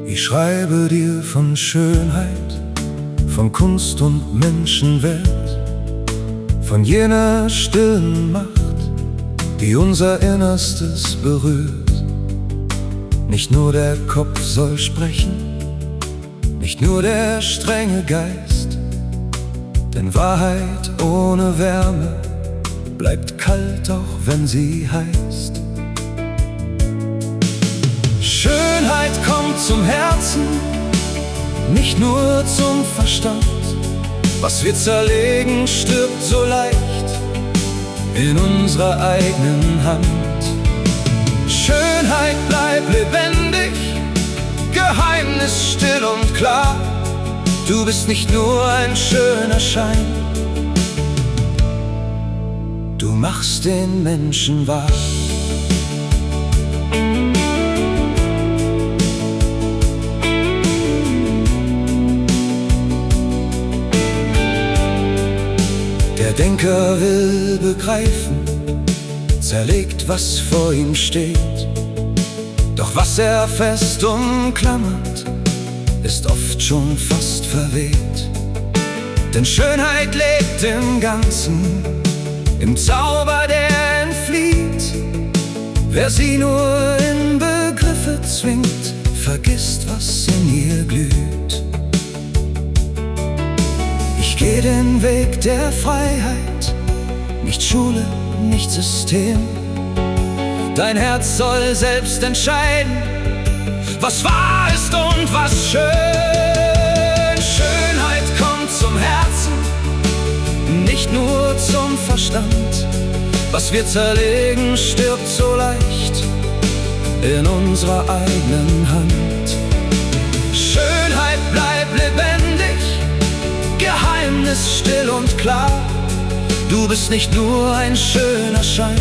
Ich schreibe dir von Schönheit, von Kunst und Menschenwelt, von jener stillen Macht, die unser Innerstes berührt. Nicht nur der Kopf soll sprechen, nicht nur der strenge Geist, denn Wahrheit ohne Wärme bleibt kalt, auch wenn sie heißt. Schönheit kommt zum Herzen, nicht nur zum Verstand. Was wir zerlegen, stirbt so leicht in unserer eigenen Hand. Schönheit bleibt lebendig, Geheimnis still und klar. Du bist nicht nur ein schöner Schein, du machst den Menschen wahr. Der Denker will begreifen, zerlegt, was vor ihm steht. Doch was er fest umklammert, ist oft schon fast verweht. Denn Schönheit lebt im Ganzen, im Zauber, der entflieht. Wer sie nur in Begriffe zwingt, vergisst, was in ihr glüht. Ich geh den Weg der Freiheit, nicht Schule, nicht System. Dein Herz soll selbst entscheiden, was wahr ist und was schön. Schönheit kommt zum Herzen, nicht nur zum Verstand. Was wir zerlegen, stirbt so leicht in unserer eigenen Hand. Schönheit bleibt lebendig, Geheimnis still und klar. Du bist nicht nur ein schöner Schein,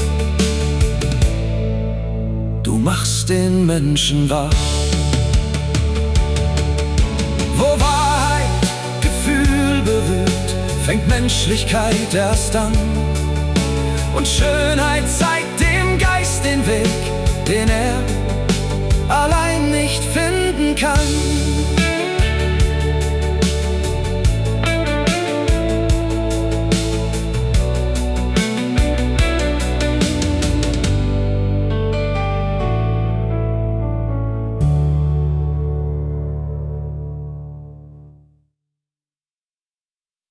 du machst den Menschen wahr. Wo Wahrheit Gefühl berührt, fängt Menschlichkeit erst an. Und Schönheit zeigt dem Geist den Weg, den er allein nicht finden kann.